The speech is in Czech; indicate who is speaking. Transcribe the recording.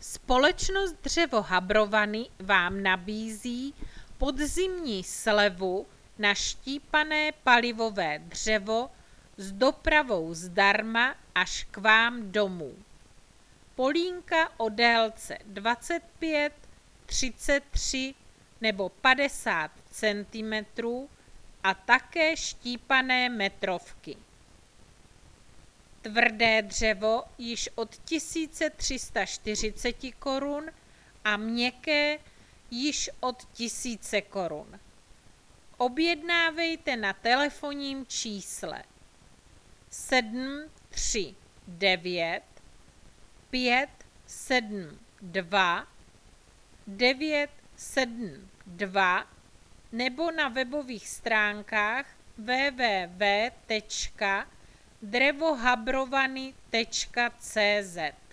Speaker 1: Společnost Dřevo Habrovany vám nabízí podzimní slevu na štípané palivové dřevo s dopravou zdarma až k vám domů. Polínka o délce 25, 33 nebo 50 cm a také štípané metrovky. Tvrdé dřevo již od 1340 korun a měkké již od 1000 korun. Objednávejte na telefonním čísle 739 572 972 nebo na webových stránkách www.drevohabrovany.cz.